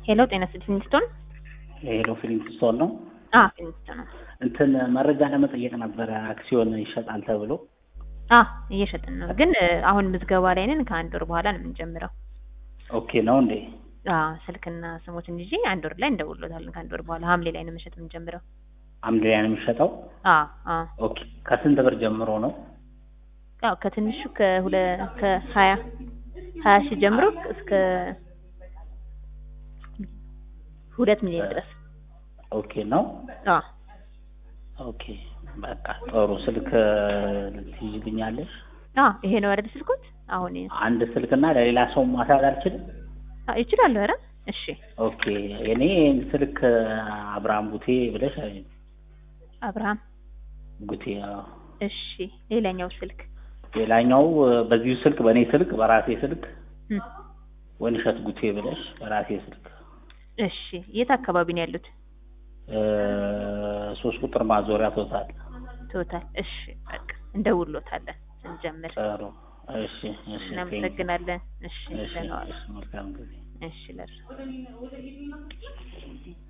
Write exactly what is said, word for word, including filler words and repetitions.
ሄሎ ጤና ፊሊንግስቶን ሄሎ ፊሊንግስቶን ነው። አዎ ፊሊንግስቶን ነው። እንትን መረጃ ለመጠየቅ ነበር አክሲዮን ይሸጣል ተብሎ። አዎ እየሸጥን ነው፣ ግን አሁን ምዝገባ ላይ ነን። ከአንድ ወር በኋላ ነው የምንጀምረው። ኦኬ ነው እንዴ? አዎ ስልክና ስሞትን ይዤ አንድ ወር ላይ እንደውሎታለን። ከአንድ ወር በኋላ ሐምሌ ላይ ነው መሸጥ የምንጀምረው። ሐምሌ ላይ ነው የሚሸጠው? አዎ አዎ። ኦኬ ከስንት ብር ጀምሮ ነው? አዎ ከትንሹ ከሁለ ከሀያ ሀያ ሺህ ጀምሮ እስከ ሁለት ሚሊዮን ድረስ። ኦኬ ነው። አዎ ኦኬ በቃ ጥሩ። ስልክ ትይዝልኛለሽ? አዎ ይሄ ነው አይደል ስልኩት? አሁን አንድ ስልክና ለሌላ ሰው ማሳድ አልችልም? አዎ ይችላል። ኧረ እሺ። ኦኬ እኔ ስልክ አብርሃም ጉቴ ብለሽ አይደል? አብርሃም ጉቴ። አዎ እሺ። ሌላኛው ስልክ ሌላኛው በዚሁ ስልክ በኔ ስልክ በራሴ ስልክ ወንሸት ጉቴ ብለሽ በራሴ ስልክ። እሺ የት አካባቢ ነው ያሉት? ሶስት ቁጥር ማዞሪያ ቶታል ቶታል። እሺ በቃ እንደውሎታለን ስንጀምር። ጥሩ። እሺ እሺ እናመሰግናለን። እሺ እሺ መልካም ጊዜ። እሺ ለርሱ